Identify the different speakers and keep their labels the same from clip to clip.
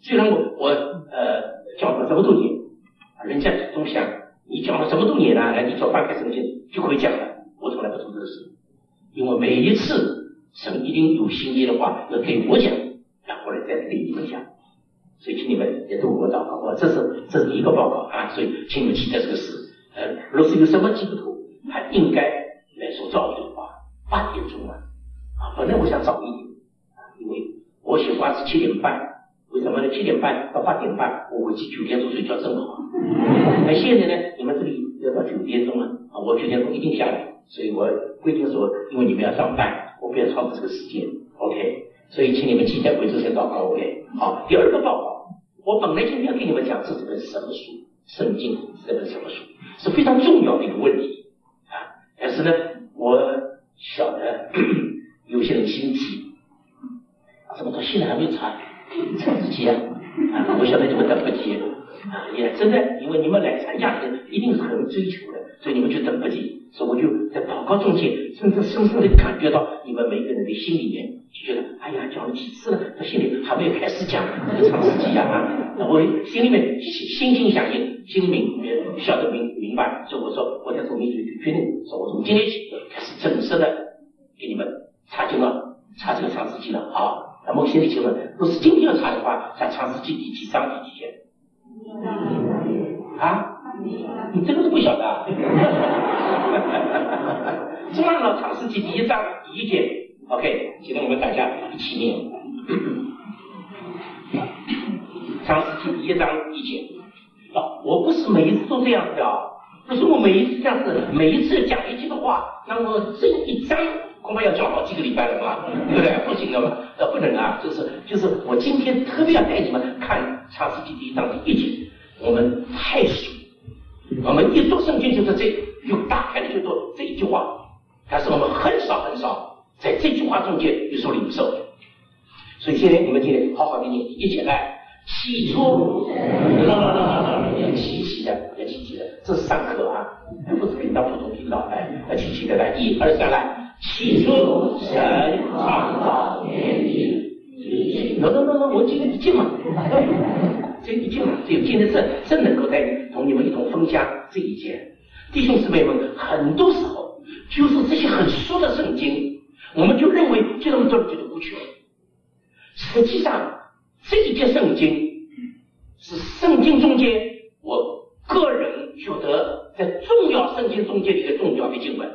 Speaker 1: 虽然我教了这么多年，人家总想你教了这么多年了，你教翻开圣经就可以讲了。我从来不做这个事，因为每一次神一定有心意的话要对我讲，然后呢再对你们讲。所以请你们也都给我祷告，这是一个报告啊，所以请你们记得这个事。若是有什么基督徒他应该来受教育的话，8点钟啊，本来我想早一点，因为我习惯是7点半，为什么呢？7点半到8点半，我回去9点钟睡觉正好。那现在呢，你们这里要到9点钟了，我9点钟一定下来，所以我规定说，因为你们要上班，我不要超过这个时间 ，OK。所以请你们记得为这些祷告 ，OK。好，第二个报告，我本来今天要跟你们讲这是本什么书，圣经是本什么书，是非常重要的一个问题啊。但是呢，我晓得有些人心急，怎么到现在还没有查自己啊？我晓得你们等不及啊，也真的，因为你们来参加的人一定是很追求的，所以你们就等不及。所以我就在祷告中间，深深的感觉到你们每个人的心里面就觉得，哎呀，讲了几次了，他心里还没有开始讲这个长世纪啊！我心里面心心响应，心里面晓得明白，所以我说我在后面就决定说，我从今天起开始正式的给你们查经了，查这个长世纪了啊。那么我心里就问，如果是今天要查的话，查长世纪第几章第几节？啊？你这个都不晓得啊？中央了长世纪第1章第1节 ，OK， 现在我们大家一起念。长世纪第1章1节。我不是每一次都这样子啊，不是我每一次这样子，每一次讲一句的话，那么这一章恐怕要讲好几个礼拜了嘛，对不对？不行的嘛，不能啊，就是我今天特别要带你们看长世纪第1章第1节，我们太熟。我们一读圣经就是就打开了就读这一句话，但是我们很少在这句话中间有所领受。所以现在你们今天好好的念，一起来，起初，要齐的，这是上课啊，不是给当普通听到，要齐的来，1、2、3来，起初神创造天地。我今天一进嘛。这一经啊，这今天真能够同你们一同分享这一节。弟兄姊妹们，很多时候就是这些很熟的圣经，我们就认为就这么多就不去了。实际上，这一节圣经是圣经中间我个人觉得在重要圣经中间的一个重要的经文。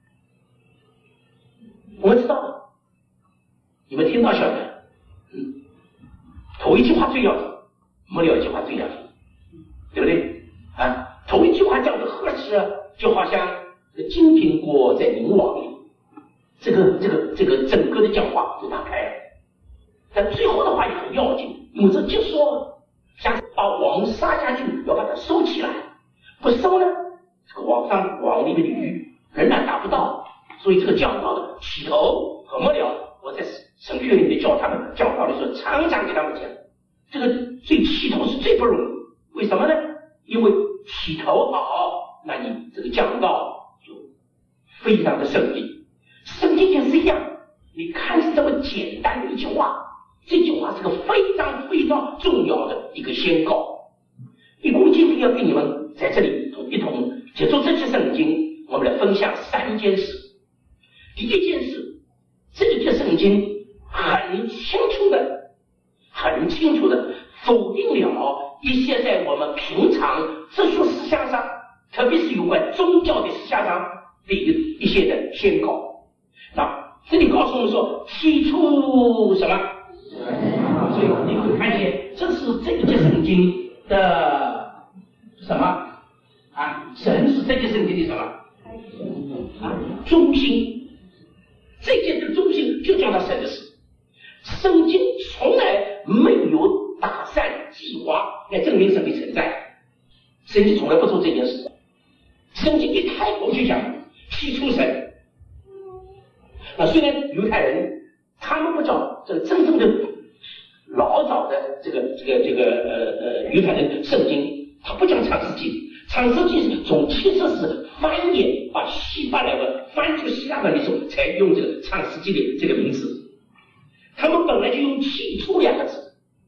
Speaker 1: 我们知道，你们听到晓得，头一句话最要紧。末了一句话最要紧，对不对啊？头一句话讲的合适，就好像金苹果在凝网里，这个整个的讲话就打开了。但最后的话也很要紧，因为这就说像把网撒下去，要把它收起来，不收呢，这个网里面的鱼仍然达不到。所以这个讲到的起头和末了，我在神学里面教他们讲道的时候，常常给他们讲。这个最起头是最不容易，为什么呢？因为起头好，那你这个讲道就非常的顺利。圣经也是一样，你看是这么简单的一句话，这句话是个非常非常重要的一个宣告。一共今天要给你们在这里一同接触这些圣经，我们来分享3件事。第一件事，这一节圣经很清楚的否定了一些在我们平常哲学思想上，特别是有关宗教的思想上的一些的宣告。那这里告诉我们说，起初什么？所以你会看见，这是这一节圣经的什么啊？神是这节圣经的什么啊？中心。这节的中心就讲到神的事。圣经从来没有打散计划来证明神的存在，圣经从来不做这件事。圣经一开口就讲起初神。那虽然犹太人他们不讲这个真正的老早的这个犹太人圣经，他不讲创世纪。创世纪是从其实是翻译把希伯来文翻出希腊文的时候才用这个创世纪的这个名字。他们本来就用起初2个字，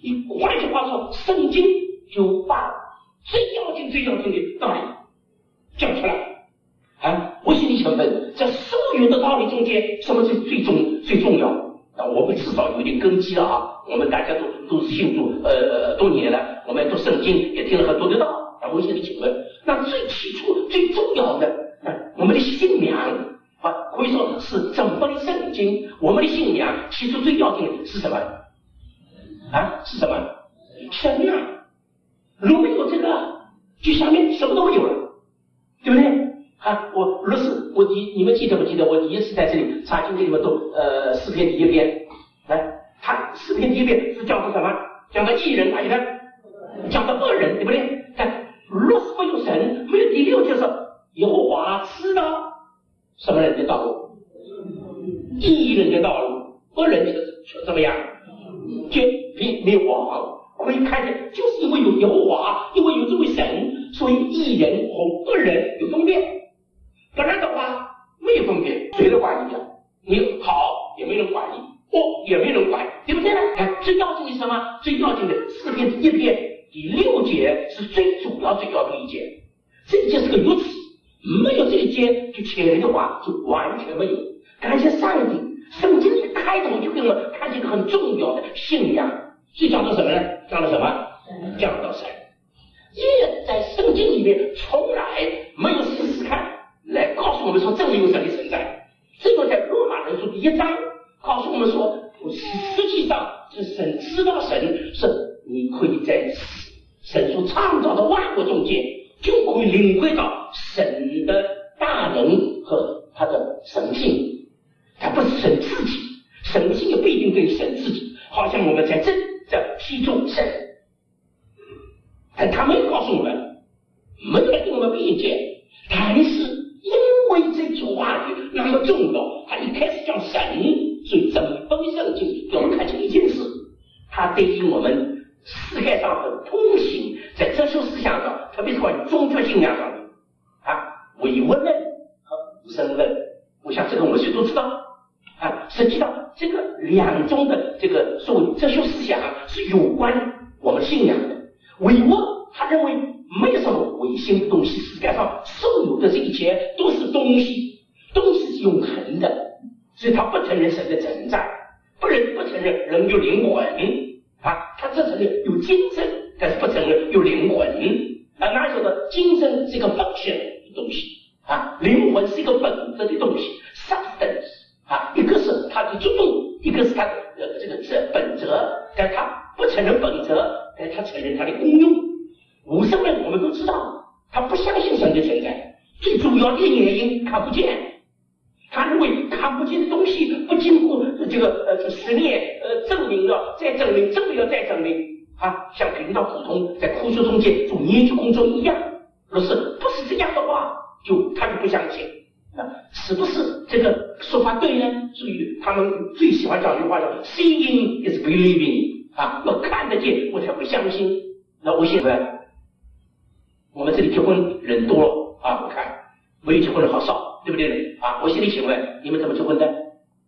Speaker 1: 换句话说，圣经就把最要紧的道理讲出来。我心里想问，在所有的道理中间，什么是最重要？我们至少有点根基了啊！我们大家都是信主多年了，我们读圣经也听了很多的道。我心里请问，那最起初最重要的，我们的信仰可以说是整本圣经。我们的信仰起初最要紧的是什么？是什么？神啊！如果没有这个，就下面什么都没有了，对不对？你们记得不记得我第一次在这里查经这里面读诗篇第一篇？他诗篇第一篇是讲的什么？讲的义人，哪里呢？讲的恶人，对不对？若是没有神，没有第6节说耶和华知道什么人的道路，义人的道路，恶人却怎么样？就灭亡。可以看见，就是因为有耶和华，因为有这位神，所以义人和恶人有分别。不然的话，没有分别，谁来管你呀？你好也没人管你，也没人管，对不对呢？最要紧的是什么？最要紧的诗篇第一篇第6节是最主要的一节。这一节是个由词，没有这一节，就前人的话就完全没有。感谢上帝，圣经一开头就给我们看见一个很重要的信仰。是讲到什么呢？讲到什么？讲到神。也在圣经里面从来没有试试看来告诉我们说证明有神的存在。这个在罗马人书第1章告诉我们说，实际上是神知道神，是你可以在神所创造的万物中间就可以领会到神的大能和他的神性。他不是神自己，神性也不一定对神自己，好像我们在这批注神，但他没有告诉我们，没有给我们辩解。但是因为这句话语那么重要，他一开始讲神，所以整本圣经给我们看清一件事，他对于我们世界上很通行，在哲学思想上，特别是关于宗教信仰上面唯物论和无神论，我想这个我们谁都知道。实际上这个两种的这个所谓哲学思想是有关我们信仰的。唯物他认为没有什么唯心的东西，世界上所有的这一切都是东西是永恒的，所以他不承认神的存在，不承认人有灵魂他只承认有精神，但是不承认有灵魂哪有的精神是一个本性的东西灵魂是一个本质的东西 substance一个是它的作用，一个是它的这个本质，但他不承认本质，但他承认它的功用。无神论我们都知道，他不相信神的存在，最主要的原因看不见，他认为看不见的东西不经过这个实验证明了再证明，证明了再证明像平常普通在科学中间做研究工作一样。若是不是这样的话，他就不相信。是不是这个说法对呢？所以他们最喜欢讲一句话叫 seeing is believing 要看得见我才会相信。那我现在我们这里结婚人多了我看没有结婚的好少，对不对我现在请问你们怎么结婚的？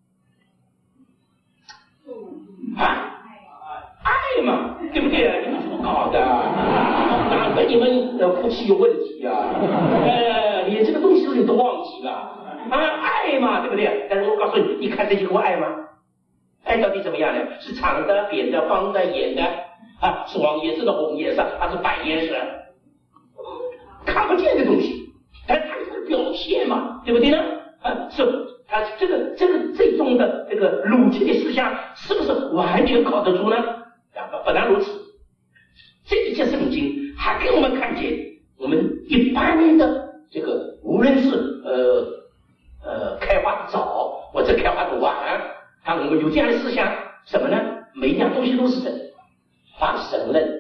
Speaker 1: 爱嘛，对不对？你们怎么搞的？哪个你们夫妻有问题连这个东西你都忘记了爱嘛，对不对？但是我告诉你，你看这些个爱吗？爱到底怎么样呢？是长的、扁的、方的、圆的是黄颜色的、红颜色还是白颜色？看不见的东西，但它是表现嘛，对不对呢？是它这种的这个逻辑的思想，是不是完全靠得住呢？不但如此，这一节圣经还给我们看见，我们一般的这个无论是开发的早或者开发的晚我们有这样的思想，什么呢？每一样东西都是神，神论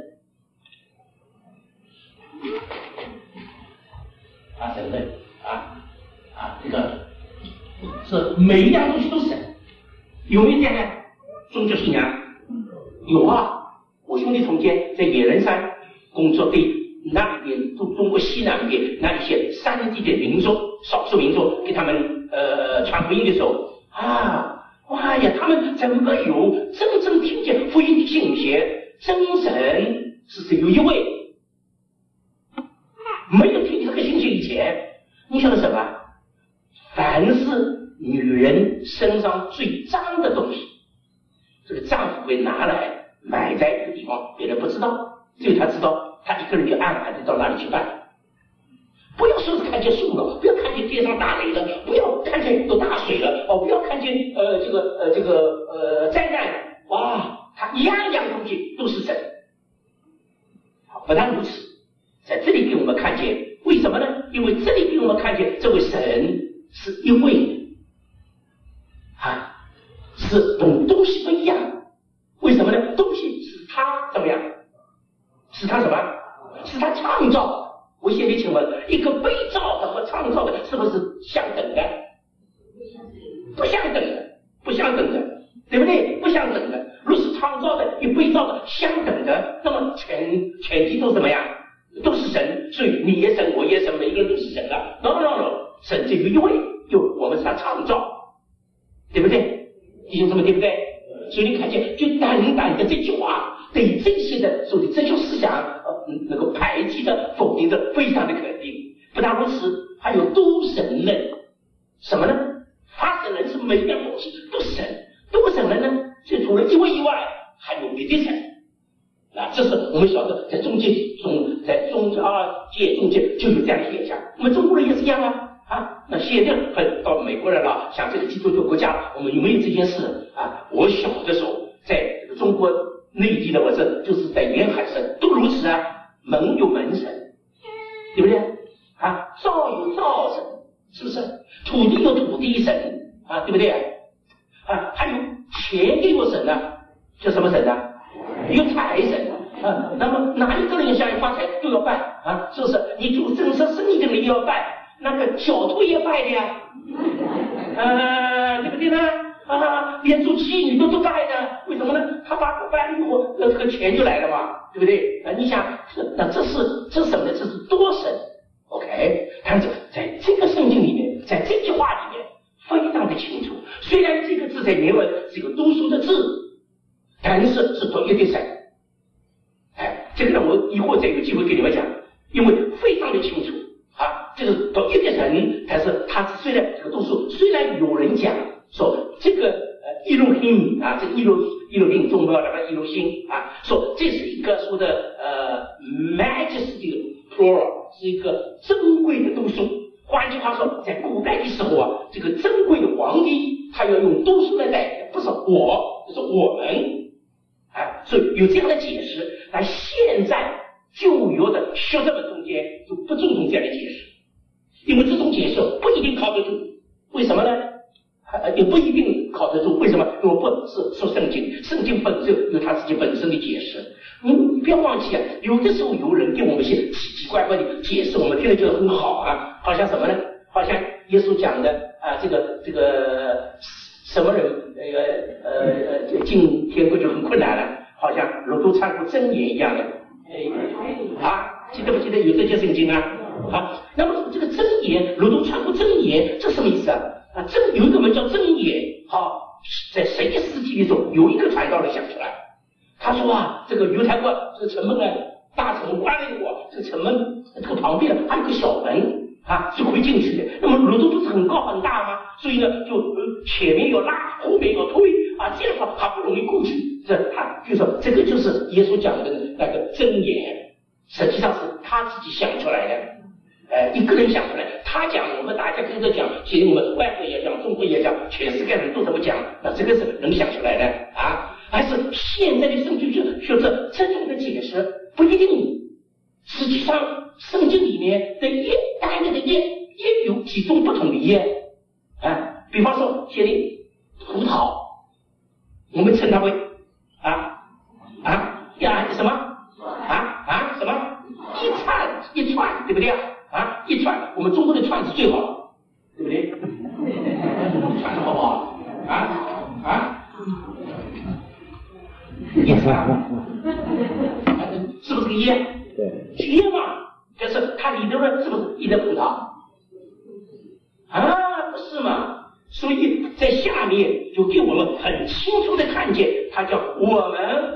Speaker 1: 神论这个是每一样东西都是神。有没有这样的宗教信仰？有我兄弟从前在野人山工作，对那里边中国西南边那一些山地的民族少数民族给他们传福音的时候他们在没有真正听见福音的信息， 真神是只有一位。没有听这个信息以前，你晓得什么？凡是女人身上最脏的东西，这个丈夫会拿来埋在一个地方，别人不知道，只有他知道，他一个人就暗暗地到那里去办。不要说是看见树了，不要看见天上打雷了，不要看见有大水了，不要看见灾难了，哇，他样样东西都是神。不但如此，在这里给我们看见，为什么呢？因为这里给我们看见这位神是一位的，是同东西不一样。为什么呢？东西是他怎么样？是他什么？是他创造的。我现在请问，一个被造的和创造的是不是相等的？不相等的，不相等的，对不对？不相等的。若是创造的与被造的相等的，那么全体都怎么样？都是神。所以你也神，我也神，每一个人都是神了。no， 神只有一位，我们是他创造，对不对？弟兄姊妹，对不对？所以你看见，就单单的这句话，对这些的所谓哲学思想能够排挤的、否定的，非常的肯定。不但如此，还有多神论。什么呢？发神论是每一样东西都是神，多神论呢，就除了一位以外，还有别的神。这是我们晓得，在宗教界中间就有这样的现象。我们中国人也是一样啊。那现在到美国人了，像这个基督教国家，我们有没有这件事啊？我小的时候，在这个中国内地的，我这就是在沿海省都如此啊。门有门神，对不对？灶有灶神，是不是？土地有土地神，对不对？还有钱也有神叫什么神有财神。那么哪一个人想要发财都要拜是不是？你做正式生意的人也要拜，那个小偷也拜的呀，对不对呢？连做妓女都拜的，为什么呢？他把拜了以后，这个钱就来了嘛，对不对？你想，这是什么呢？这是多神 ，OK？ 但是在这个圣经里面，在这句话里面非常的清楚。虽然这个字在原文是一个多数的字，但是是同一的神。这个呢，我以后再有机会给你们讲，因为非常的清楚这个同一的神，但是他虽然这个多数，虽然有人讲说这个伊路辛这个伊路辛中国那个伊路辛说这是一个说的majesty plural， 是一个珍贵的多数。换句话说，在古代的时候这个珍贵的皇帝他要用多数来代表，不是我，就是我们。所以有这样的解释，但现在旧约的学者们中间就不注重这样的解释，因为这种解释不一定靠得住。为什么呢？也不一定靠得住。为什么？因为不是说圣经，圣经本身有它自己本身的解释。你不要忘记有的时候有人给我们一些奇奇怪怪的解释，我们听了觉得很好好像什么呢？好像耶稣讲的这个什么人进天国就很困难了，好像罗都参过真言一样的。记得不记得有这件圣经那么这个真言，罗都参过真言，这什么意思有一个门叫真言。在谁的世纪里头，有一个传道人想出来，他说这个犹太国这个城门大城门关了以后，这个城门这个旁边还有个小门是可以进去的。那么罗都不是很高很大吗？所以呢，就前面要拉，后面要推这样的话他不容易过去。他就说这个就是耶稣讲的那个真言，实际上是他自己想出来的。一个人想出来，他讲，我们大家跟着讲，其实我们外国也讲，中国也讲，全世界人都这么讲，那这个是能想出来的还是现在的圣经学者这种的解释不一定。实际上圣经里面的单个的也有几种不同的比方说写的葡萄，我们称它为什么什么一串，对不对一串，我们中国的串是最好的，对不对？串好不好一串是不是个椰？对，椰嘛，就是它里头呢是不是一粒葡萄不是嘛？所以在下面就给我们很清楚的看见，它叫我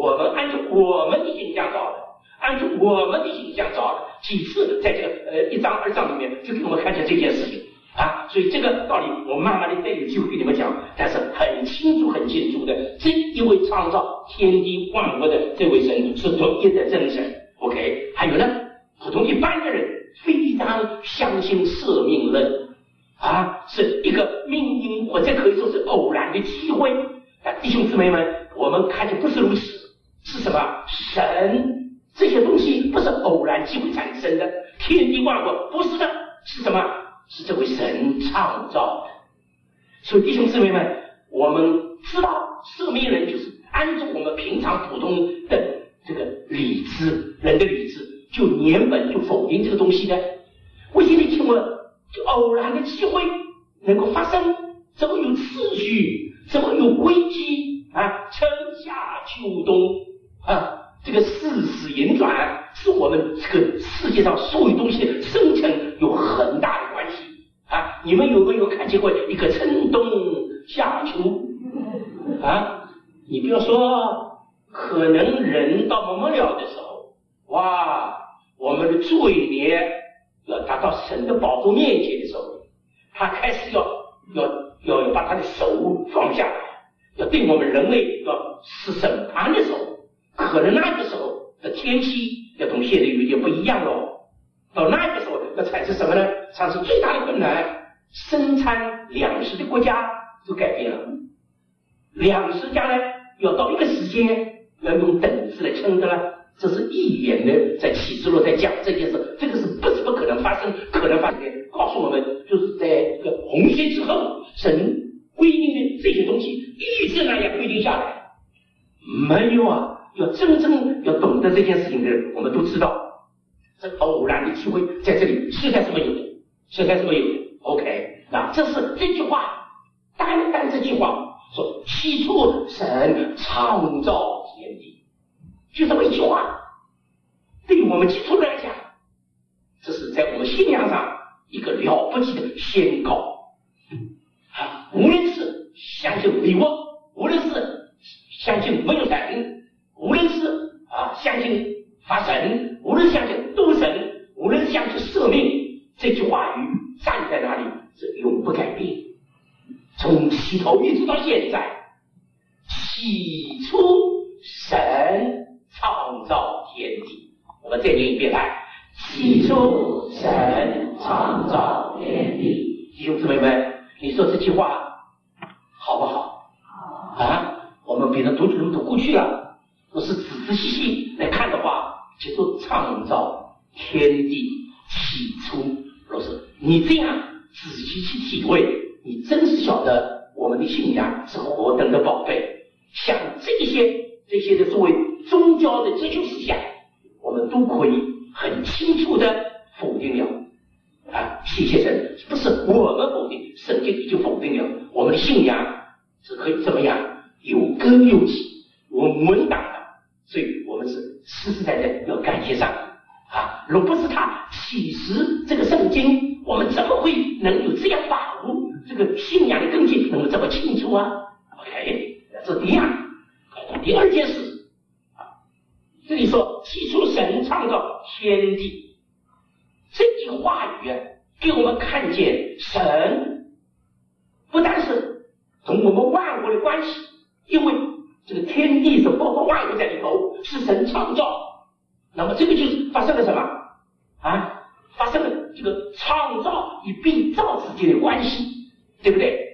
Speaker 1: 我们按照我们的形象造的，按照我们的形象造的，几次在这个1章2章里面就给我们看见这件事情啊。所以这个道理我慢慢的再有机会给你们讲，但是很清楚的，这一位创造天地万物的这位神是独一的真神。OK， 还有呢，普通一般的人非常相信舍命论啊，是一个命运或者可以说是偶然的机会。弟兄姊妹们，我们看见不是如此，是什么？神这些东西不是偶然机会产生的，天地万物不是的，是什么？是这位神创造的。所以弟兄姊妹们，我们知道舍命人就是按照我们平常普通的这个理智，人的理智就原本就否定这个东西的。我现在请问，就偶然的机会能够发生，怎么有秩序，怎么有规矩啊？春夏秋冬啊，这个世事运转是我们这个世界上所有东西的生成有很大的关系啊。你们有没有看见过一个春冬夏秋啊？你不要说，可能人到末了的时候，哇，我们的罪孽要达到神的宝座面前的时候，他开始要把他的手放下来，要对我们人类要施审判的时候，可能那个时候的天气要同现在有点不一样了。到那个时候要产生什么呢？产生最大的困难，生产粮食的国家就改变了。粮食家呢，要到一个时间要用等子来称的了。这是预言的，在启示录在讲这件事，这个是不可能发生，可能发生的。告诉我们，就是在这个洪水之后，神规定的这些东西一直那样规定下来。没有啊，要真正要懂得这件事情的人，我们都知道，这偶然的机会在这里实在是没有的，实在是没有的。OK， 那这是这句话，单单这句话说，起初神创造天地。就这么一句话，对于我们基督徒来讲，这是在我们信仰上一个了不起的宣告啊！无论是相信唯我，无论是相信没有神，无论是相信发神，无论相信多神，无论相信舍命，这句话语站在那里是永不改变。从起头一直到现在，起初神创造天地。我们再念一遍来，起初神创造天地。弟兄姊妹们，你说这句话好不好？啊，我们别人读这么多过去了，若是仔仔细细来看的话，就说创造天地起初。若是你这样仔细去体会，你真是晓得我们的信仰是何等的宝贝。像这些的所谓宗教的哲学思想，我们都可以很清楚的否定了啊！谢谢神，不是我们否定，圣经已经否定了。我们的信仰是可以怎么样？有根有基，稳当的，所以我们是实实在在要感谢上啊！若不是他启示这个圣经，我们怎么会能有这样把握这个信仰的根基能够这么清楚啊 ？OK， 这是第二。第二件事啊，这里说起初神创造天地，这句话语给我们看见神不但是同我们万物的关系，因为这个天地是包括万物在里头，是神创造。那么这个就是发生了什么啊？发生了这个创造与被造之间的关系，对不对？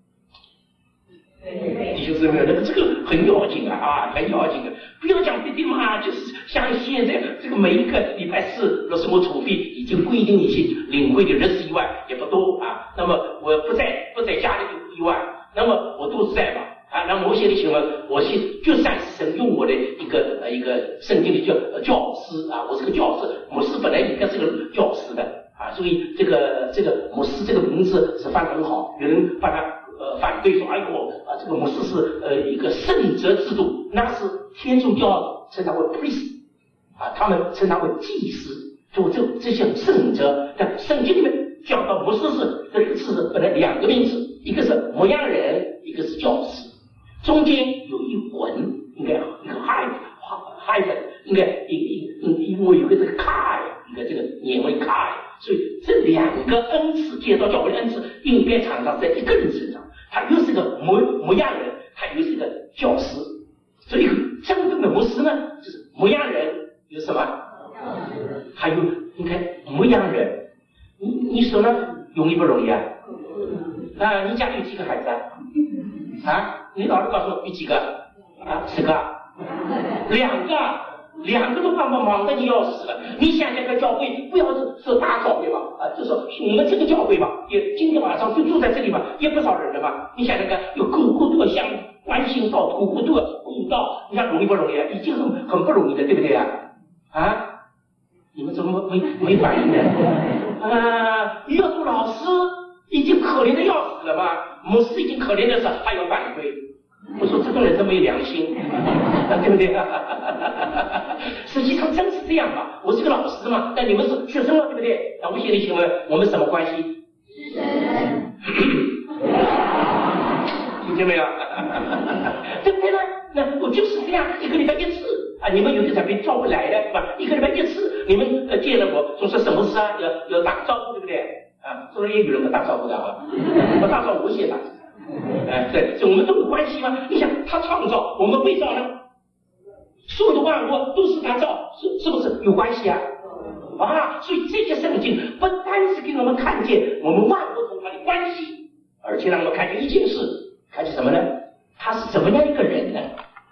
Speaker 1: 弟兄姊妹，那个这个很要紧啊，很要紧的。不要讲别的嘛，就是像现在这个每一个礼拜四，若是我除非已经规定一些领会的日子以外，也不多啊。那么我不在家里以外，那么我都是在嘛啊。那么我现在请问，我就算是神用我的一个圣经的教师啊，我是个教师，牧师本来应该是个教师的啊，所以这个牧师这个名字是翻得很好，有人把它反对说，哎呦这个牧师是一个圣职制度，那是天主教称他为 priest 啊，他们称他为祭司，做这些圣职。在圣经里面讲到牧师是这个字本来两个名字，一个是牧羊人，一个是教师，中间有一魂，应该一个 heart 应该因为有个这个卡，一个这个年为卡，所以这两个恩赐，建造教会的恩赐，应该常常在一个人身上。他又是个牧羊人，他又是个教师，所以真正的牧师呢，就是牧羊人有什么？还有你看牧羊人，你说呢？容易不容易啊？啊，你家里有几个孩子啊？啊，你老师告诉我有几个？啊，10个，2个都忙得你要死了。你想想看，教会不要说大教会吧，就说我们这个教会吧，也今天晚上就住在这里吧，也不少人了吧？你想想看，有个个都要相关心到，个个都要顾到，你看容易不容易啊？已经很不容易的，对不对啊？啊，你们怎么没反应呢？要做老师已经可怜的要死了嘛，牧师已经可怜的是还要反馈。我说这个人真没良心，对不对？实际上真是这样嘛。我是个老师嘛，但你们是学生了，对不对？那我现在请问我们什么关系？师生。听见没有？对不对呢？那我就是这样，一个礼拜一次啊。你们有的才被招回来的，是吧？一个礼拜一次，你们见了我，总是什么事啊？要打个招呼，对不对？啊，做业余人不打招呼的啊，我打招呼我先打。对，所以我们都有关系吗？你想，他创造，我们被造呢，所有的万物都是他造，是不是有关系啊？所以这些圣经不单是给我们看见我们万物同他的关系，而且让我们看见一件事，看见什么呢？他是怎么样一个人呢？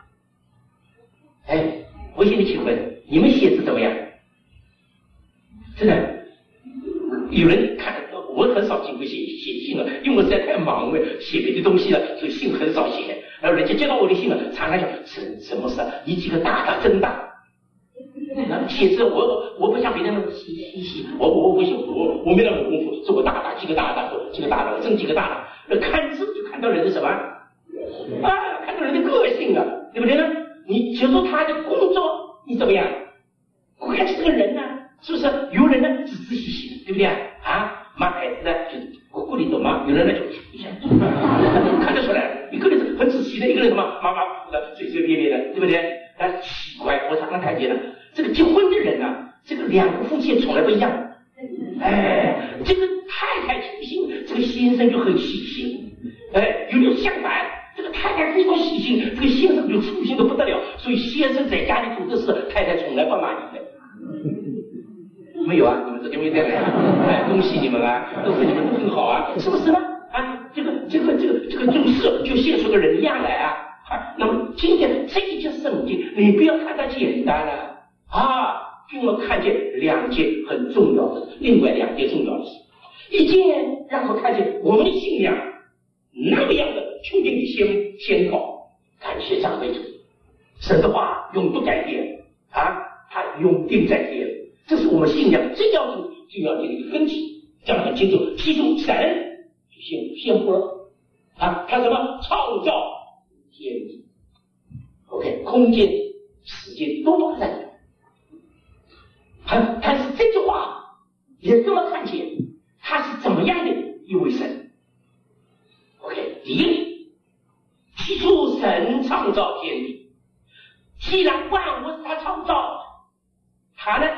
Speaker 1: 我现在请问，你们写字怎么样？真的，有人看。我很少机会写信了，因为我实在太忙了，写别的东西了，所以信很少写。然后人家接到我的信了，常常讲什么事啊？你几个大真大。写字我不像别人那么细，我不行，我没那么功夫，做个大几个大几个大，真几个大。看字就看到人的什么？看到人的个性啊，对不对呢？你就说他的工作，你怎么样？我看这个人呢，是不是有人呢仔仔细细的，对不对啊？马孩子呢，就是咕里懂吗？有人呢就看得出来，一个人是很仔细的，一个人什么马虎的、随随便便的，对不对？但奇怪，我常常看见了，这个结婚的人啊，这个两个夫妻从来不一样。这个太太粗心，这个先生就很细心。有点相反，这个太太非常细心，这个先生就粗心的不得了。所以先生在家里做的事，太太从来不满意的。没有啊，你们这有没有这样呀？恭喜你们啊，都是你们都很好啊，是不是呢？这个做事就像说个人一样来啊。那么今天这一节圣经，你不要看它简单了给我们看见2件很重要的，另外2件重要的事。一件让我看见我们的信仰那么样的确定的宣告，感谢赞美主，神的话永不改变他永定在天。这是我们信仰最要紧的一个根基，讲得很清楚。其中神就宣布了他什么创造天地 ，OK， 空间、时间都放在里面。但是这句话也这么看见，他是怎么样的一位神 ？OK， 第一，起初神创造天地，既然万物是他创造，他呢？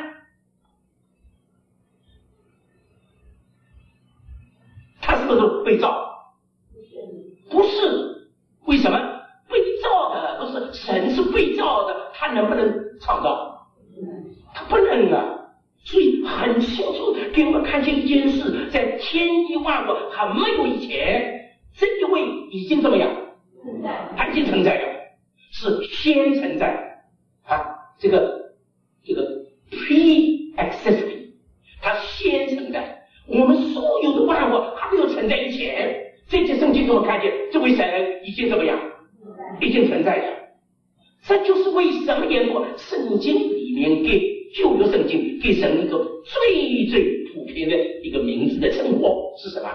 Speaker 1: 他是不是被造？不是。为什么？被造的不是神，是被造的，他能不能创造？他不能啊。所以很清楚给我们看见一件事，在天地万物还没有以前，这一位已经怎么样？他已经存在了，是先存在这个 pre-existing， 他先存在。我们所有的万物还没有存在以前，这些圣经给我们看见这位神已经怎么样？已经存在了。这就是为什么言过圣经里面给旧约圣经给神一个最最普遍的一个名字的称呼是什么？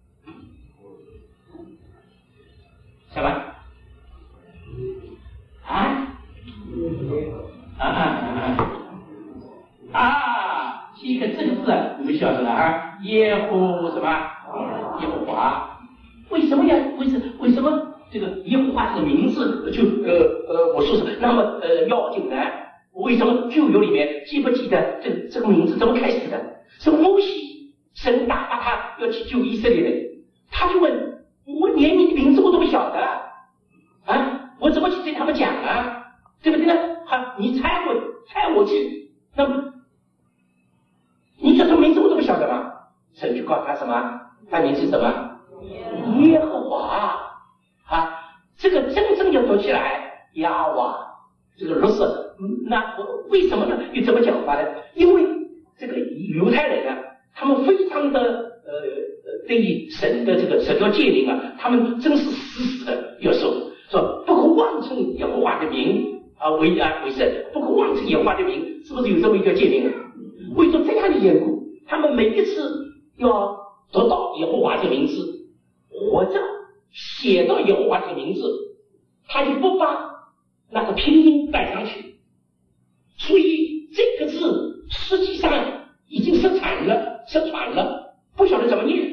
Speaker 1: 什么？第一个这个字你们晓得了耶和什么？耶和华。为什么这个耶和华这个名字就我说是那么要紧呢？ 为什么旧约里面记不记得这个名字怎么开始的？是摩西，神打发他要去救以色列人，他就问我连你的名字我都不晓得啊，我怎么去对他们讲啊？对不对呢？好，你猜我去，那么你叫什么名字我都不晓得吗？神就告诉他什么？他名字是什么？耶和华啊，这个真正要读起来，亚瓦，这个律师，那为什么呢？又这么讲法呢？因为这个犹太人啊，他们非常的对于神的这个神要诫命啊，他们真是死死的要守，说不可妄称耶和华的名啊为圣，不可妄称耶和华的名，是不是有这么一个诫命啊？为着这样的缘故，他们每一次要得到耶和华的名字，或者写到耶和华的名字，他就不把那个拼音带上去，所以这个字实际上已经失传了，不晓得怎么念。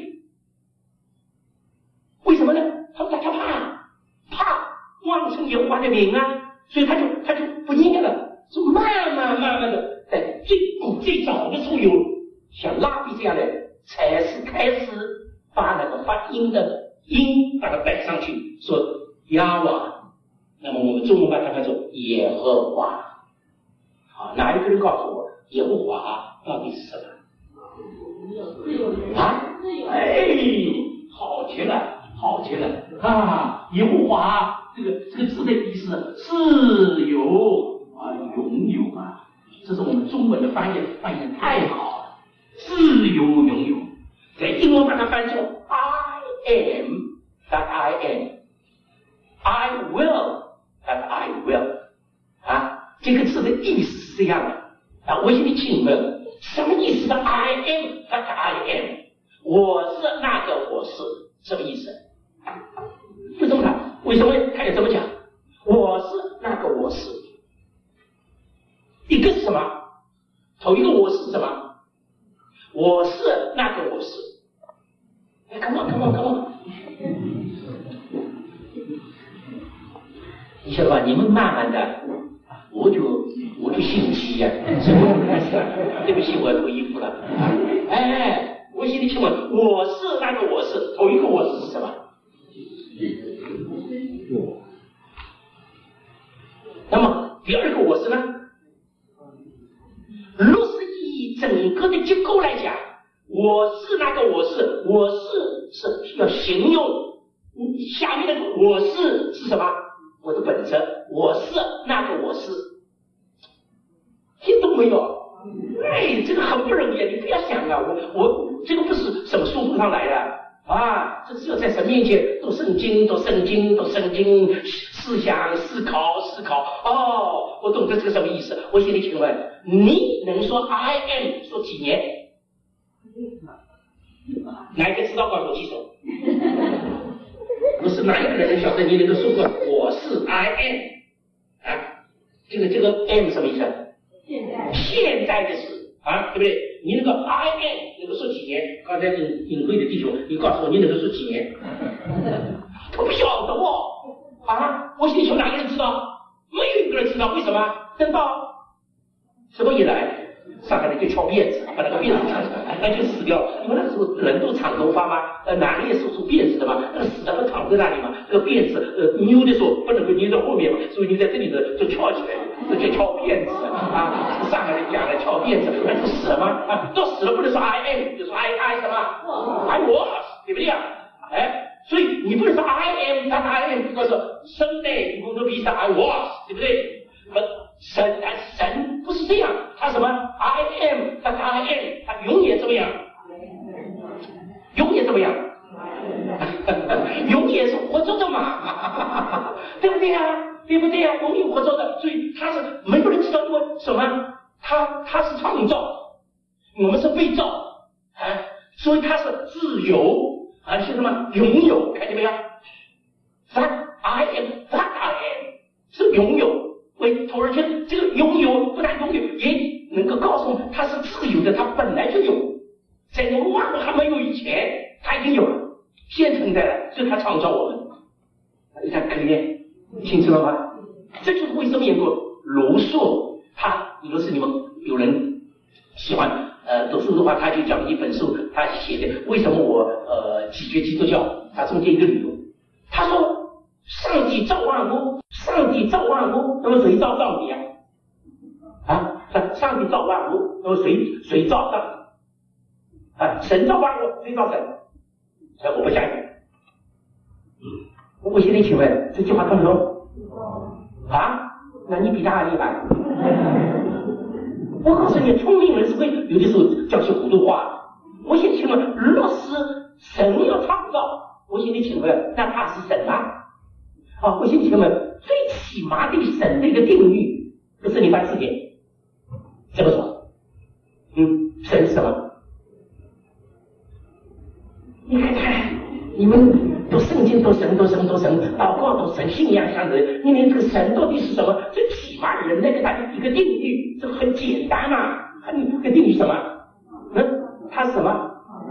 Speaker 1: 为什么呢？他怕妄称耶和华的名啊，所以他就不念了。就慢慢的，在最早的时候有像拉比这样的，才是开始把那个发音的音把它摆上去，说亚瓦，那么我们中文把它翻作耶和华。好，哪一个人告诉我耶和华到底是什么？啊？哎，好极了啊！耶和华这个字的意思自由啊，拥有啊，这是我们中文的翻译太好了，自由拥有。在英文把它翻作 I am that I am， I will that I will， 啊，这个字的意思是这样的啊。我现在请问，什么意思的 I am that I am？ 我是那个我是，什么意思？就这么看，为什么他也这么讲？我是那个我是，一个是什么？头一个我是什么？我是那个我是。哎 ，come on， 你晓得吧？你们慢慢的，我就心急呀，所以我就开始了。对不起，我要脱衣服了。哎，我心里请问，我是那个我是，头一个我是什么？那么第二个我是呢？若是以整个的结构来讲，我是那个我是要形容下面那个我是什么？我的本质，我是那个我是，听懂没有？哎，这个很不容易，你不要想啊，我这个不是什么书本上来的啊，这只有在神面前读圣经，思想思考。哦，我懂得这个什么意思。我现在请问，你能说 I am 说几年？哪一个知道告诉我举手？不是哪一个人晓得你能够说过我是 I am 啊？这个 M 什么意思？现在的事啊，对不对？你那个 I am 能够说几年？刚才隐晦的弟兄，你告诉我你能够说几年？我不晓得啊！我心里求哪个人知道？没有一个人知道，为什么？等到什么一来？上海人就翘辫子，把那个辫子翘起来，那就死掉了。因为那个时候人都长头发嘛，男人也是出辫子的嘛，那个死的不躺在那里嘛，这个辫子扭的时候不能够扭到后面嘛，所以你在这里的就翘起来，这叫翘辫子啊。上海人讲的翘辫子，那就死了吗？啊，到死了不能说 I am， 就说 I 什么 I was， 对不对啊？哎，所以你不能说 I am， 但 I am， 比方说 someday you will be I was， 对不对？神不是这样，他什么 I am， 但 I am， 他永远怎么样？永远怎么样？永远是活着的嘛，对不对啊？对不对啊？永远活着的，所以他是没有人知道，因为什么？他是创造，我们是被造啊，所以他是自由，而且什么拥有，看见没有 ？That I am 是拥有。为土耳其这个拥有不但拥有，也能够告诉我们他是自由的，他本来就有，在我们万物还没有以前，他已经有了，现存在了，所以他创造我们。一看可怜，清楚了吗？这就是为什么有个卢梭他你若是你们有人喜欢读书的话，他就讲一本书，他写的为什么我拒绝基督教，他中间一个理由，他说上帝造万物，上帝造万物，那么谁造上帝啊？上帝造万物，那么谁造上帝？神造万物，谁造神？我不相信。我现在请问这句话通不通？那你比他还厉害。我告诉你，聪明人是会有的时候讲些糊涂话。我现在请问，若是神要创造，我现在请问，那他是神吗？我现在请问，最起码对神的一个定义，不是你翻字典怎么说？神是什么？你看看，你们读圣经读神，祷告读神，信仰相人，你连这个神到底是什么？最起码人类给他一个定义，这很简单嘛。你个定义什么？他是什么？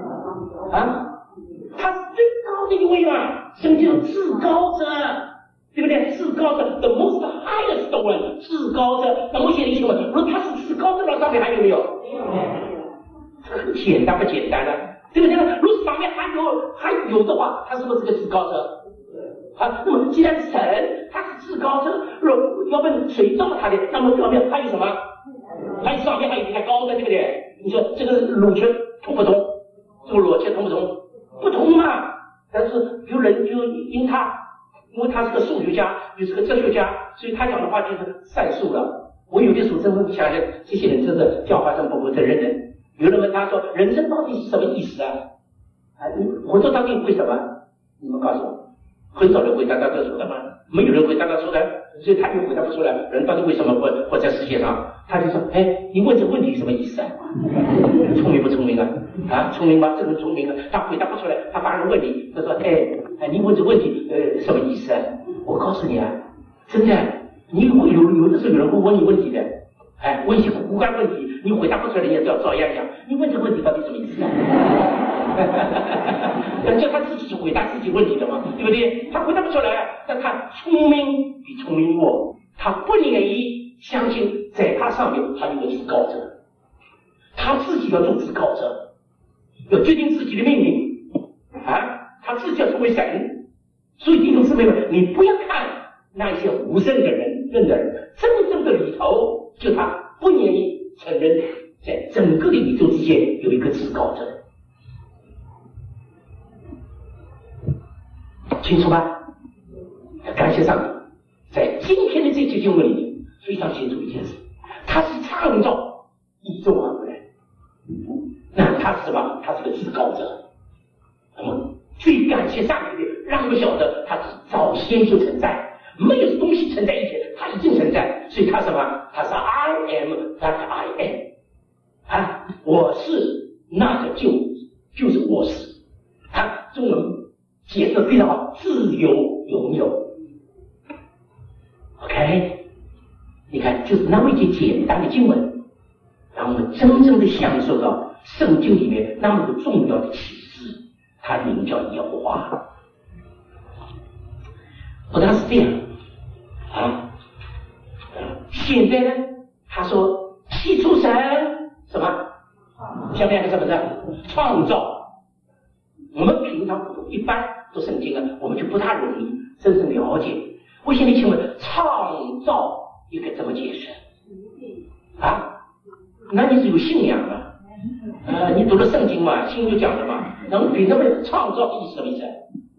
Speaker 1: 他是最高的一位嘛，圣经至高者，对不对？至高者 ，the most highest one， 至高者。那我现在请问，如果他是至高者，那上面还有没有？这很简单不简单呢？对不对？如果上面还有的话，他是不是个至高者？那么既然神他是至高者，要问谁造他的？那么上面还有什么？还有上面还有一台高的，对不对？你说这个逻辑通不通？这个逻辑通不通？不通嘛。但是有人就因为他是个数学家，又是个哲学家，所以他讲的话就是算数了。我有的时候真的想想，这些人真是教化真不负责任的。有人问他说：“人生到底是什么意思啊？”活着到底为什么？你们告诉我，很少人回答得出来吗？没有人回答得出来，所以他又回答不出来。人到底为什么活在世界上？他就说：“你问这个问题什么意思啊？聪明不聪明啊？聪明吗？这个聪明啊，他回答不出来，他反而问你，他说：你问这个问题什么意思啊？我告诉你啊，真的，你会有的时候有人会问你问题的。”问一些无关问题，你回答不出来，人家都要照样讲。你问这个问题到底什么意思啊？叫他自己去回答自己问题的嘛，对不对？他回答不出来，但他聪明比聪明多，他不愿意相信在他上面还有个至高者，他自己要做至高者，要决定自己的命运他自己要成为神。所以弟兄姊妹们，你不要看那些无神的人，真正的里头。就他不愿意承认，在整个的宇宙之间有一个至高者，清楚吧？感谢上帝，在今天的这节经文里面非常清楚一件事，他是创造宇宙万物的，那他是什么？他是个至高者。那么最感谢上帝的，让我们晓得他是早先就存在。没有东西存在以前，它已经存在，所以它什么？它是 I am that I am 我是那个就是我是。中文解释得非常好，自由拥有。OK， 你看，就是那么一件简单的经文，让我们真正的享受到圣经里面那么个重要的启示，它名叫耶和华。不但是这样现在呢，他说起初神什么？下面一个什么字？创造。我们平常一般读圣经我们就不大容易真正了解。我现在请问，创造应该怎么解释？那你是有信仰吗？你读了圣经嘛，经就讲了嘛。那我凭什么创造意思什么意思？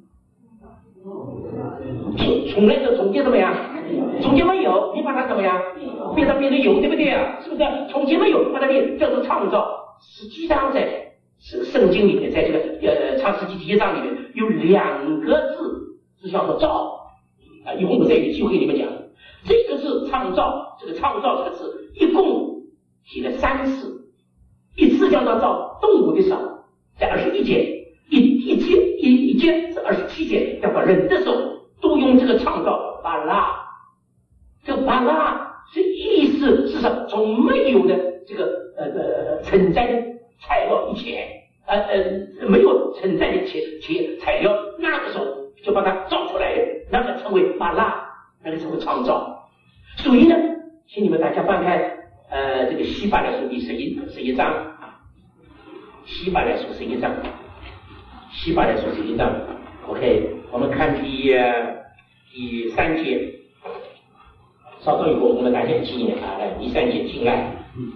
Speaker 1: 从来的总结怎么样？总结没有，你把它怎么样？变成有，对不对啊？是不是？从前没有，把它变叫做创造。实际上在圣经里面，在这个创世纪第1章里面有2个字是叫做造以后我在有机会里面讲，这个字创造，这个创造这个字一共写了3次，一次叫做造动物的手，在21节，一节是27节，叫做人的手，都用这个创造巴拉。这个巴拉是意思是什么？从没有的这个存在的材料以前没有存在的材料，那个时候就把它造出来，那个称为巴拉，那个称为创造。所以呢，请你们大家翻开这个希伯来书第11章啊，希伯来书11章，OK， 我们看第3节，稍等一会儿，我们大家一起念啊，第3节，敬爱。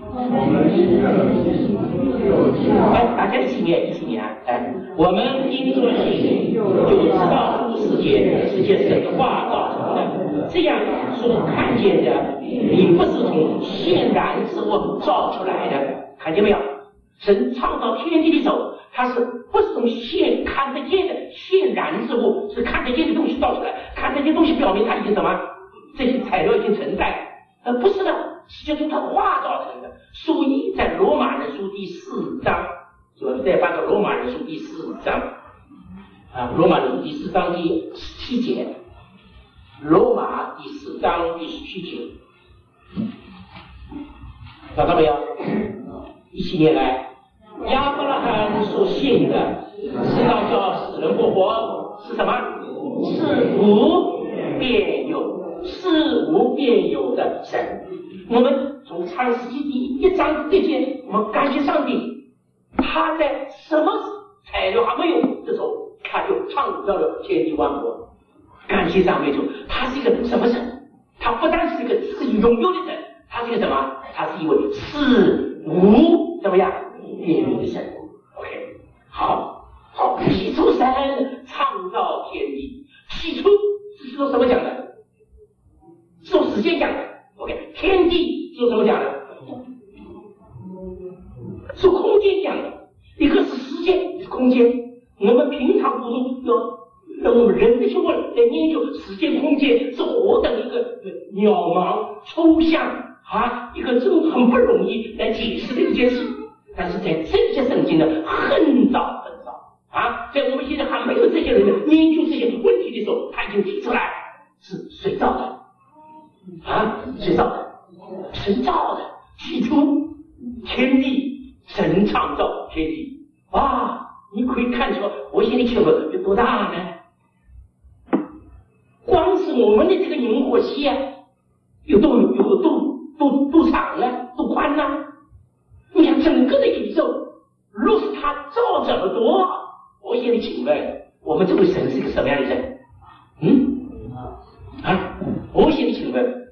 Speaker 1: 大家一起念啊！我们因着信就知道这世界是神的话造成的，这样所看见的，你不是从现然之物造出来的，看见没有？神创造天地的时候，它是不是从看得见的现然之物，是看得见的东西造出来？看得见东西表明它已经什么？这些材料已经存在，不是的，是从它化造成的。所以在罗马人书第4章，我们再翻到罗马人书第4章啊，罗马人书第4章第17节，罗马第4章第17节，找到没有？一起念来。亚伯拉罕所信的是要叫死人复活，是什么？是无变有的神。我们从创世纪第1章这节，我们感谢上帝，他在什么材料还没有的时候，他就创造了天地万物。感谢上帝主，他是一个什么神？他不但是一个自己拥有的神，他是一个什么？他是一位是无怎么样变有的神。 OK， 好，起初神创造天地，起初是说什么讲的？是用时间讲的。 OK， 天地是用什么讲的？是空间讲的，一个是时间，一个是空间。我们平常不是要我们人的学问来研究时间空间是何等一个渺茫抽象啊，一个真很不容易来解释的一件事。但是在这些圣经呢，很早啊，在我们现在还没有这些人研究这些问题的时候，他已经提出来是谁造的啊？谁造的？神造的。起初天地，神创造天地。哇！你可以看出我现在请问有多大呢？光是我们的这个银河系啊，有多长呢？多宽呢？你看整个的宇宙，若是他造这么多，我现在请问，我们这位神是个什么样的人？我现在请问，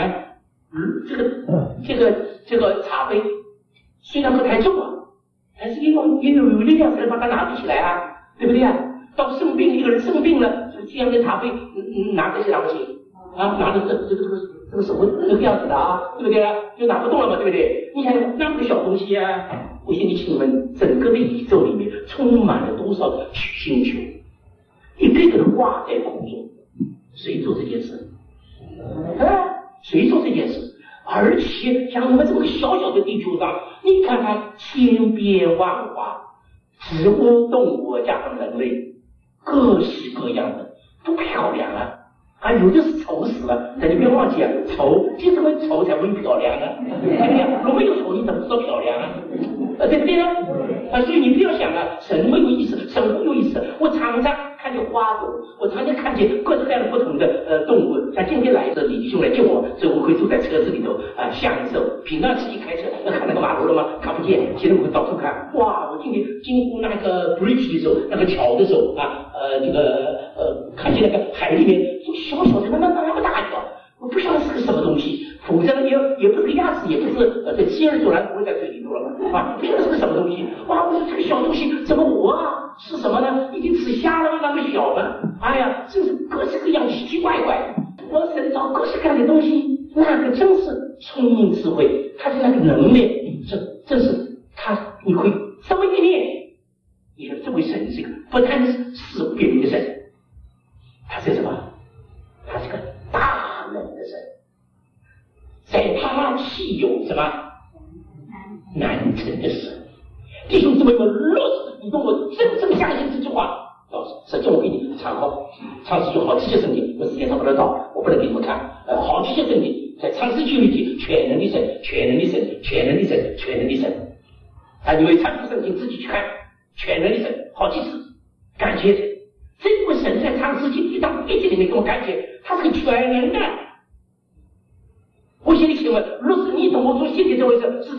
Speaker 1: 这个茶杯虽然不太重啊，但是也有力量才能把它拿起来啊，对不对啊？到生病，一个人生病了，这样的茶杯拿得起拿不起啊？拿着这个手这个样子的啊，对不对啊？就拿不动了嘛，对不对？你看那么个小东西啊，我现在请问，整个的宇宙里面充满了多少的星球，一个一个的挂在空中，谁做这件事？谁做这件事？而且像我们这么个小小的地球上，你看看千变万化，植物、动物加上人类，各式各样的，都漂亮啊！有的是丑死了，但你不要忘记啊，丑就是因为丑才会漂亮啊，对不对？如果没有丑，你怎么知道漂亮啊？对不对呢？所以你不要想啊，神没有意思，神不有意思。我常常看见花朵，我常常看见各式各样的不同的动物。像今天来的李弟兄来接我，所以我会坐在车子里头享受。平常自己开车要看那个马路了吗？看不见，现在我会到处看。哇！我今天经过那个 bridge 的时候，那个桥的时候看见那个海里面小小的那么大一条，我不晓得是个什么东西。否则也不是个鸭子，也不是这鸡儿走来不会在水里头了嘛，不晓得是个什么东西。哇！我说这个小东西怎么活啊？是什么呢？已经吃虾了吗？那么小呢？哎呀，真是各式各样奇奇怪怪。我神造各式各样的东西，那个真是聪明智慧，他的那个能力，这是他，你会这么一念，你说这位神是一个不单是别人的神，他是什么？他是个大能的神。在他岂有什么难成的事？弟兄姊妹们，若是你跟我真正相信这句话，实际我给你参考创世纪好几些圣经，我时间上不能找，我不能给你们看。好几些圣经在创世纪里提全能的神，全能的神，全能的神，全能的神。你们参考圣经自己去看，全能的神好几次，感谢神。这位神在创世纪1章1节里面给我感觉，他是个全能的。我现在请问，若是你同我所信的这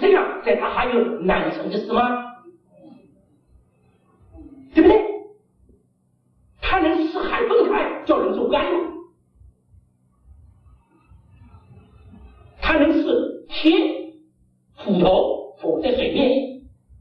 Speaker 1: 这样，在他还有难成的事吗？对不对？他能使海崩开，叫人走干路；他能使天斧头浮在水面；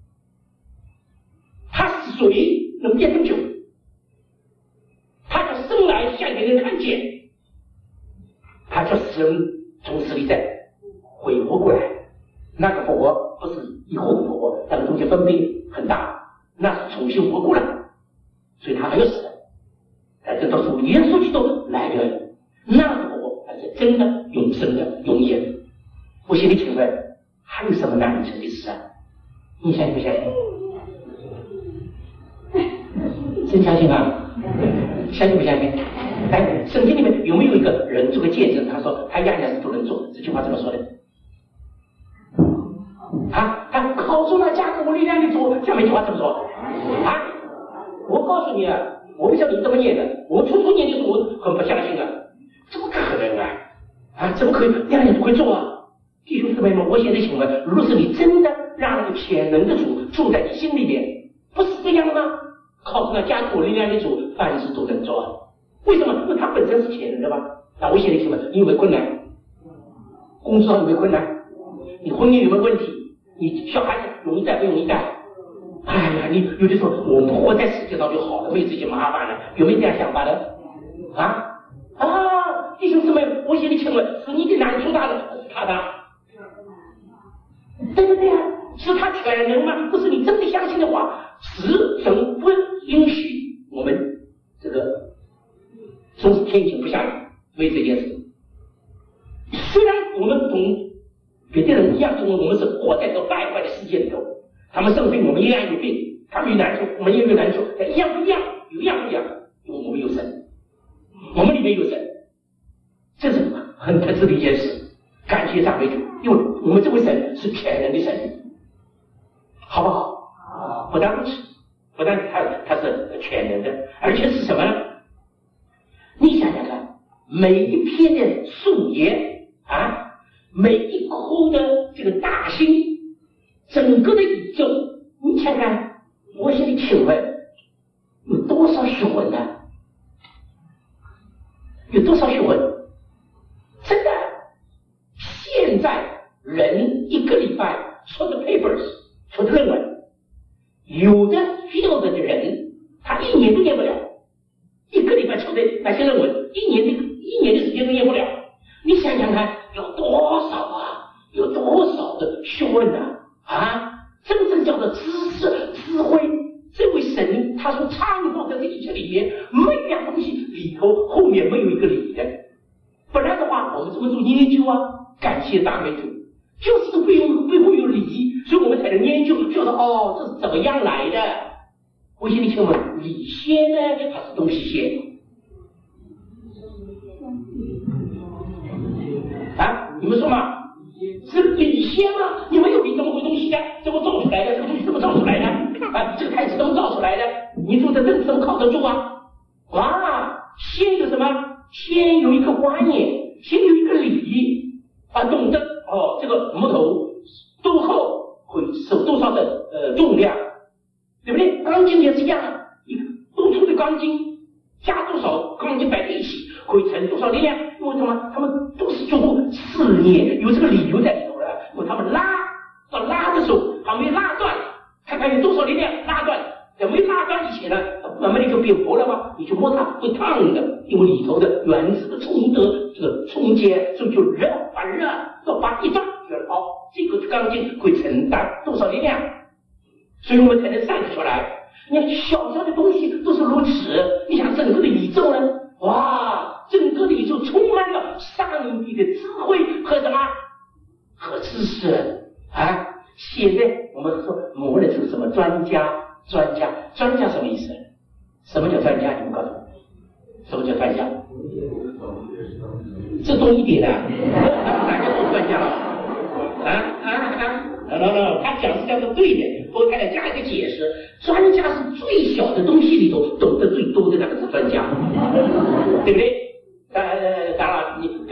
Speaker 1: 他使水能变成酒；他叫生来向给人看见；他叫使人从死里再恢复过来。那个复活不是以后的复活，那个中间分别很大，那是重新活过来，所以他还要死的。但这都是耶稣基督来的，那个复活才是真的永生的永远。我心里请问，还有什么难成的事啊？你相信不相信？真相信啊？相信不相信？哎，圣经里面有没有一个人做个见证？他说他样样事都能做，这句话怎么说的？啊，他靠住了加给我力量的主，下面一句话怎么说？啊，我告诉你啊，我不晓得你怎么念的，我初念的时候我很不相信啊，怎么可能啊？啊，怎么可以样样都会做啊？弟兄姊妹们，我现在请问，如果是你真的让那个全能的主住在你心里面，不是这样吗？靠着那加给我力量的主，凡事都能做啊。为什么？因为他本身是全能的吧？那我现在请问，你有没有困难？工作上有没有困难？你婚姻有没有问题？你小孩子容易带不容易带？哎呀，你有的时候我们活在世界上就好了，没有这些麻烦了，有没有这样想法的？弟兄姊妹，我现在请问，是你的难处大了，是他的？对不对啊？是他全能吗？不是你真的相信的话，神不允许我们这个总是天晴不下雨，为这件事。虽然我们同别的人一样，我们是活在这个败坏的世界里头，他们生病，我们一样有病；他们有难处，我们也有难处，但一样不一样，有一样不一样，因为我们有神，我们里面有神，这是很特殊的一件事。感谢赞美主，因为我们这位神是全能的神，好不好？好。不但如此，不但他是全能的，而且是什么呢？你想想看，每一片的树叶啊，每一颗的这个大星，整个的宇宙，你看看，我现在请问，有多少学问呢？有多少学问？真的，现在人一个礼拜出的 papers， 出的论文，有的 field 的人，他一年都念不了，一个礼拜出的那些论文，一年的时间都念不了。你想想看，有多少啊？有多少的学问啊？真正叫做知识、智慧。这位神他所创造的这一切里面，每一样东西里头后面没有一个理的。不然的话，我们怎么做研究啊？感谢赞美主，就是背后有理，所以我们才能研究，就说这是怎么样来的。我心里请问，理先呢，还是东西先？你们说嘛？是理先吗？你没有理怎么会东西的？怎么造出来的？这个东西怎么造出来的？这个台词怎么造出来的？你做的人怎么靠得住啊？先有什么？先有一个观念，先有一个理懂得这个木头多厚会受多少的重量，对不对？钢筋也是一样，一个多粗的钢筋加多少钢筋摆在一起会承多少力量？因为什么？他们都是做过试验，有这个理由在里头的。因为他们拉的时候还没拉断，看看有多少力量拉断。在没拉断以前呢，慢慢的就变活了嘛，你去摸它会烫的，因为里头的原子的这个冲击，所以就热，要把一转，觉得这个钢筋会承担多少力量，所以我们才能算得出来。你看小小的东西都是如此，你想整个的宇宙呢？整个的宇宙充满了上帝的智慧和什么？和知识现在我们说某人是什么专家什么意思？什么叫专家？你们告诉我，什么叫专家？这多一点的，大家都专家了。他讲是这样的对的，我给他加一个解释，专家是最小的东西里头懂得最多的那个是专家，对不对？当然你不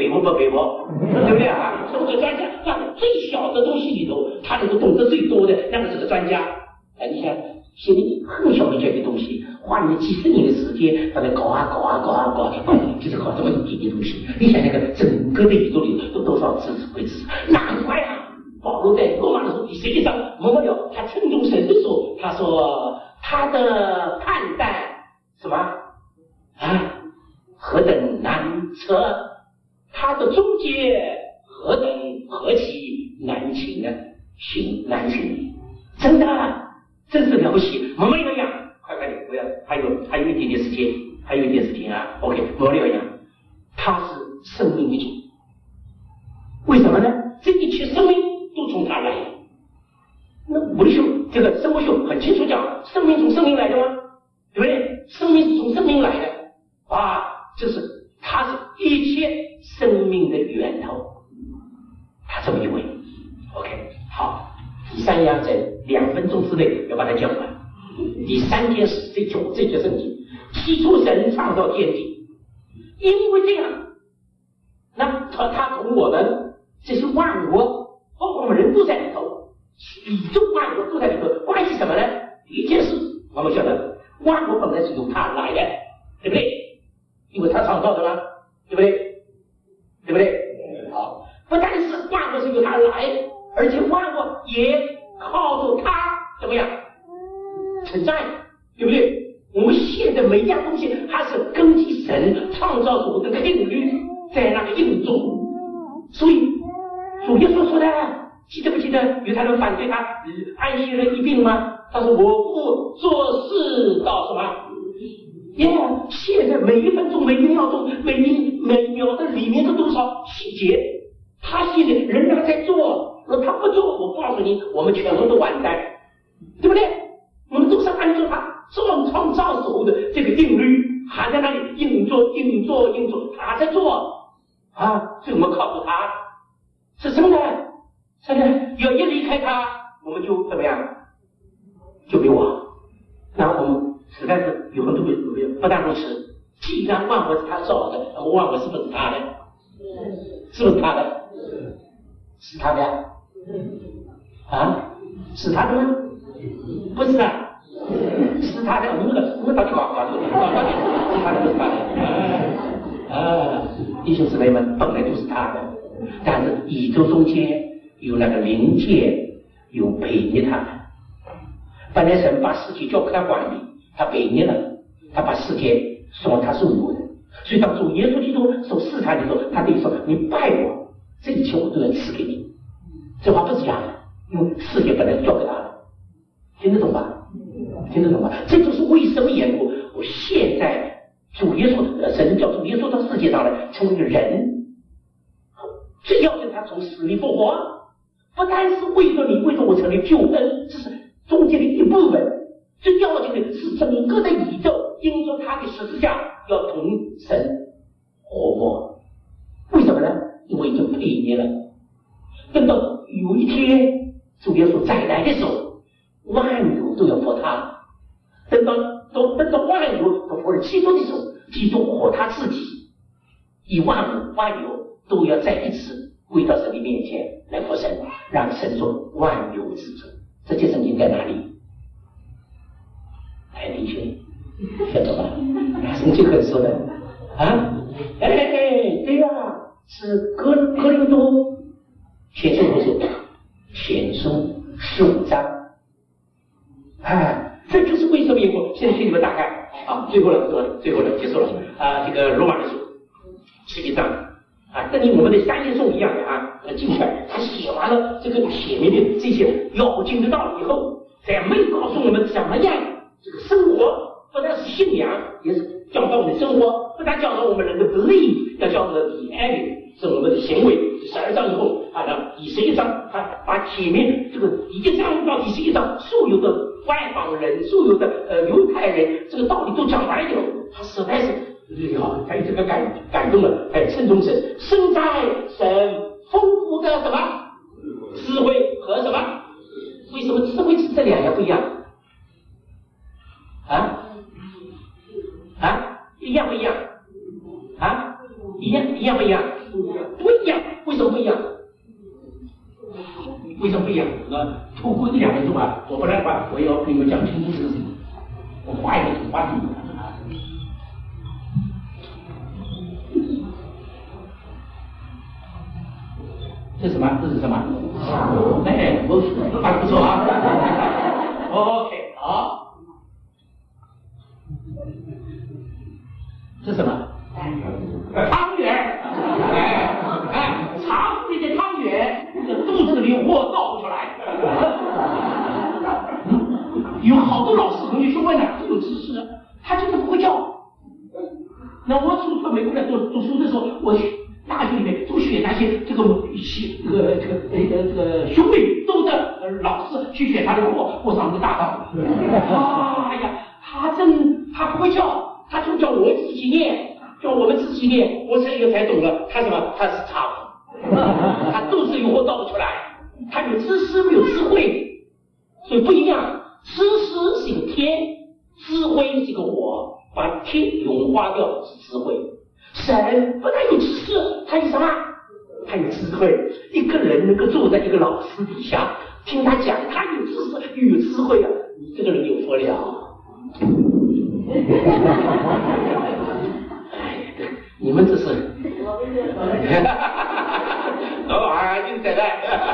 Speaker 1: 北伯，对不对啊？是不是专家？那最小的东西里头，他能够懂得最多的，那个是个专家。哎，你想，写你很小的这些东西，花你几十年的时间，把它搞，就是搞这么一点点东西。你想那个整个的宇宙里有多少知识？难怪啊！保罗在罗马的时候第11章末了，他称重神的时候，他说他的判断什么啊？何等难测，他的终结何其难行啊！难行，真的，真是了不起。我们要讲，快点，不要，还有一点点时间啊。OK， 我们要讲，他是生命的主，为什么呢？这一切生命都从他来。那我的修这个生活修很清楚讲，生命从生命来的吗？对不对？生命是从生命来的啊，就是他是一切生命的源头，他这么一位。OK， 好，第3样在2分钟之内要把它讲完。第3件事，这节圣经，起初神创造天地，因为这样，那他从我们这些万物，包括我们人都在里头，宇宙万物都在里头，关系什么呢？第一件事，我们晓得，万物本来是由他来的，对不对？因为他创造的嘛，对不对？好，不但是万物是由他来，而且万物也靠着他怎么样存在，对不对？我们现在每一样东西，它是根据神创造出的定律，在那个运作。所以主耶稣说的，记得不记得？有他人反对他安息日一病吗？他说我不做事到什么？现在每一分钟、每一秒钟、每秒的里面的多少细节，他现在仍然在做。如果他不做，我告诉你，我们全部都完蛋，对不对？我们都是按照他创造时候的这个定律，还在那里硬做，他在做啊，所以我们靠着他，是真的。要一离开他，我们就怎么样？就灭亡。然后我们实在是有很多不但如此，既然万物是他造的，那么万物是不是他的？是不是他的？是他的呀？啊？是他的吗？不是啊，是他的。我们到底搞是他的，不是他的。弟兄姊妹们，本来就是他的，但是宇宙中间有那个灵界有悖逆他的。本来神把世界交给他管理，他悖逆了，他把世界说他是我的。所以当主耶稣基督受试探的时候，他对你说：“你拜我，这一切我都要赐给你。”这话不是假的，因为世界本来交给他了。听得懂吧？这就是为什么缘故，我现在主耶稣神叫主耶稣到世界上来成为人，最要求他从死里复活，不单是为了你，为了我成为救恩，这是中间的一部分。最要求的是整个的宇宙因着他的十字架要同神和睦。为什么呢？因为已经悖逆了。等到有一天主耶稣再来的时候，万有都要服他。等到万有都服了基督的时候，基督和他自己，以万有都要再一次归到神的面前来服神，让神做万有之主。这些圣经在哪里？很明确，晓得吧？圣经很说的啊，对呀，是哥林多前书15章，这就是为什么我现在给你们打开啊，最后了，结束了啊，这个罗马人书11章啊，跟我们的三叶颂一样的啊，进去他写完了这个前面的这些要紧的道理以后，再没告诉我们怎么样这个生活，不但是信仰，也是教导我们的生活，不但教导我们人的 belief， 要教导的 behavior， 是我们的行为。12章以后第11章他把前面这个1章到第11章所有的外邦人，所有的犹太人这个道理都讲完以后，他实在是他有这个感动了，还有称重神，生在神丰富的什么智慧和什么？为什么智慧这两样不一样？一样不一样？一样不一样？ 透过这2分钟啊，我不然的话，我也要跟你们讲清楚这个事情。我画一个图画给你们啊。这是什么？这是什么？哎，我画的不错啊。OK， 好。这是什么？汤圆。茶壶里的汤圆，这肚子里货倒不出来。有好多老师同学去问了，这有知识，他就是不会教。那我从美国来读书的时候，我大学里面就选那些这个兄妹都的老师去选他的课，我上个大当。哎呀，他不会教，他就叫我自己念，叫我们自己念。我这个才懂了，他什么？他是茶壶。他肚子有货倒不出来，他有知识没有智慧，所以不一样。知识是一个天，智慧是一个火，把天融化掉是智慧。神不但有知识，他有什么？他有智慧。一个人能够坐在一个老师底下听他讲，他有知识又有智慧啊，你这个人有福了。哎，你们这是就是在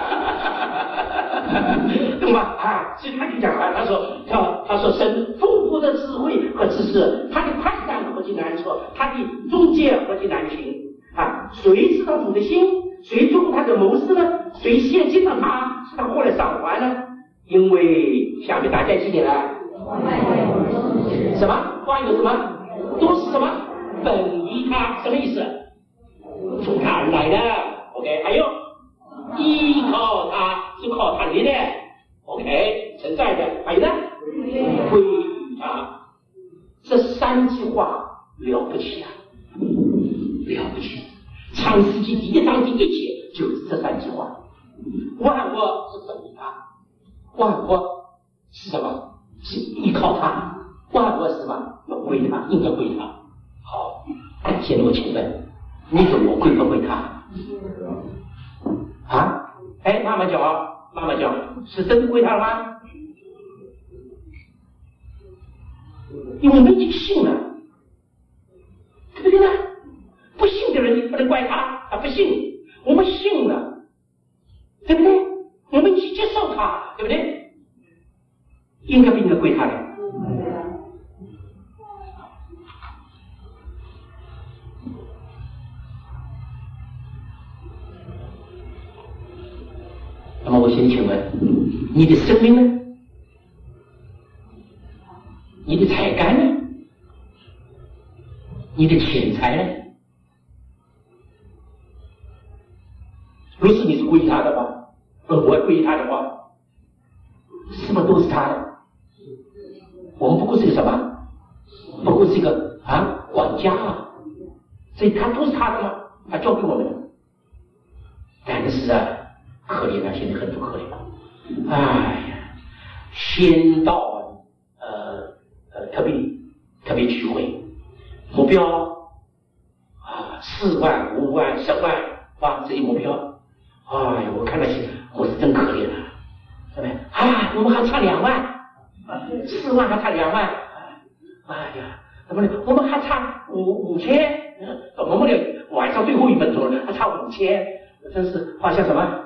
Speaker 1: 懂吗？所以他就讲了，他说神丰富的智慧和知识，他的判断何其难测，他的中介何其难寻啊！谁知道主的心？谁做他的谋士呢？谁先见到他，使他后来赏还呢？因为下面大家记点了，什么话有什么都是什么本于他，什么意思？从他而来的。OK， 还有依靠他，是靠他来的。OK， 存在的。还有呢，归于他。这3句话了不起啊，了不起！创世纪第1章第1节就是这3句话。万物是本于他，万物是什么？是依靠他。万物是什么？要归他，应该归他。好，现在我请问，你说我归不归他？哎，妈妈讲，是真归他了吗？因为我们已经信了，对不对呢？不信的人你不能怪他，不信，我们信了，对不对？我们已经接受他，对不对？应该不应该归他的？那么我先请问，你的生命呢？你的才干呢？你的钱财呢？若是你是归他的话，我归他的话，是不是都是他的？我们不过是个什么？不过是一个管家啊，所以他都是他的吗？他交给我们的。但是可怜啊，现在很不可怜了。哎呀，先到特别聚会，目标4万、5万、10万这些目标。哎呀，我看那些我是真可怜啊，对不对？我们还差2万，4万还差2万。哎呀，怎么呢？我们还差5000，我们的晚上最后1分钟了，还差5000，真是好像什么？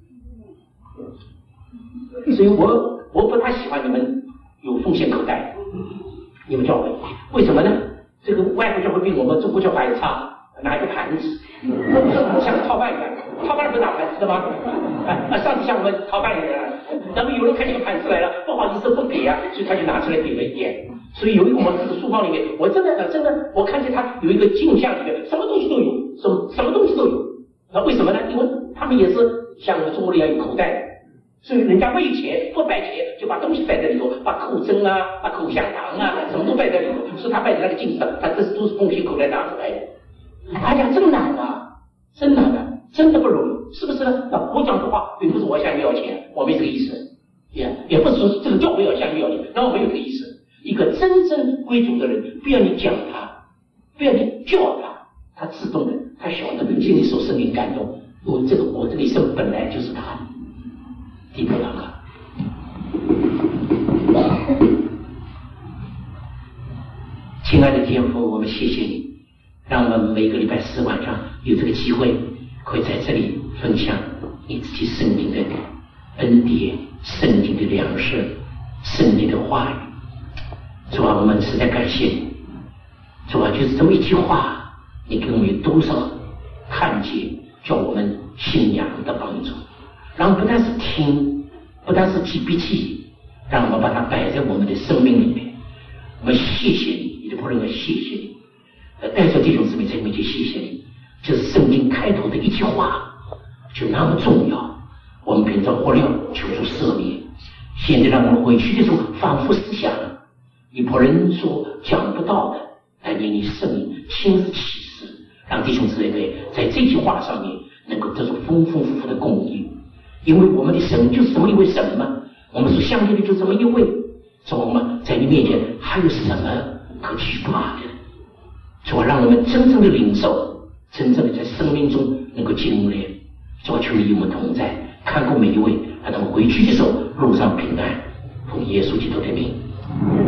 Speaker 1: 所以我不太喜欢你们有奉献口袋，你们教会为什么呢？这个外国教会比我们中国教会还差，拿一个盘子，像个套饭一样，套饭不拿盘子的吗？上次像我们套饭一样，那么有人看这个盘子来了，不好意思不给所以他就拿出来给了一点。所以有一个我这个书包里面，我真的我看见他有一个镜像里面，什么东西都有，什么东西都有。那为什么呢？因为他们也是像我们中国人一样有口袋的。所以人家没有钱不摆钱，就把东西摆在里头，把口针把口香糖什么都摆在里头，所以他摆在那个镜子上，他这都是奉献口袋拿出来的。哎呀，真难啊，真难啊，真的不容易，是不是呢？我讲的话并不是我向你要钱，我没这个意思，也不是说这个教会要向你要钱，那我没有这个意思。一个真正归主的人，不要你讲他，不要你叫他自动的，他晓得心里受圣灵感动，我这个一生本来就是他的。第六堂课， 亲爱的天父，我们谢谢你，让我们每个礼拜四晚上有这个机会，可以在这里分享你自己圣经的恩典、圣经的粮食、圣经的话语。主啊，我们实在感谢你。主啊，就是这么一句话，你给我们有多少看见，叫我们信仰的帮助。让我们不但是听，不但是记笔记，让我们把它摆在我们的生命里面。我们谢谢你，你的仆人们谢谢你。带着弟兄姊妹在面前谢谢你。就是圣经开头的一句话，就那么重要。我们凭着活了，求主赦免。现在让我们回去的时候，反复思想你仆人所讲不到的，但愿你圣灵亲自启示，让弟兄姊妹在这句话上面能够得出丰丰富富的供应。因为我们的神就是这么一位神嘛，我们所相信的就这么一位。主啊，我们在你面前还有什么可惧怕的？主啊，让我们真正的领受，真正的在生命中能够经历。主啊，求你与我们同在，看顾每一位，让他们回去的时候路上平安。奉耶稣基督的名。